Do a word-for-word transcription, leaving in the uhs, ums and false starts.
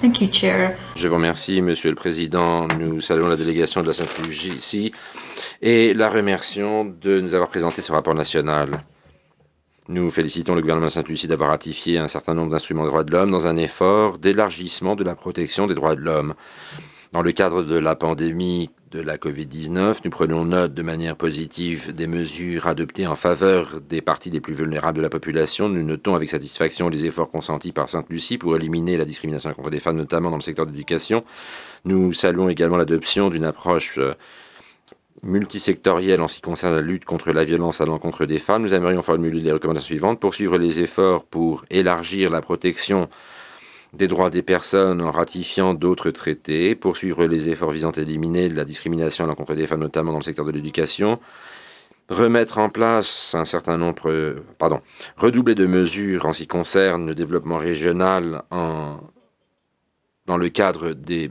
Thank you, Chair. Je vous remercie, Monsieur le Président. Nous saluons la délégation de la Sainte-Lucie ici et la remercions de nous avoir présenté ce rapport national. Nous félicitons le gouvernement de Sainte-Lucie d'avoir ratifié un certain nombre d'instruments de droits de l'homme dans un effort d'élargissement de la protection des droits de l'homme. Dans le cadre de la pandémie de la covid dix-neuf, nous prenons note de manière positive des mesures adoptées en faveur des parties les plus vulnérables de la population. Nous notons avec satisfaction les efforts consentis par Sainte-Lucie pour éliminer la discrimination contre les femmes, notamment dans le secteur de l'éducation. Nous saluons également l'adoption d'une approche multisectorielle en ce qui concerne la lutte contre la violence à l'encontre des femmes. Nous aimerions formuler les recommandations suivantes: poursuivre les efforts pour élargir la protection des droits des personnes en ratifiant d'autres traités, poursuivre les efforts visant à éliminer la discrimination à l'encontre des femmes, notamment dans le secteur de l'éducation, remettre en place un certain nombre, pardon, redoubler de mesures en ce qui concerne le développement régional en, dans le cadre des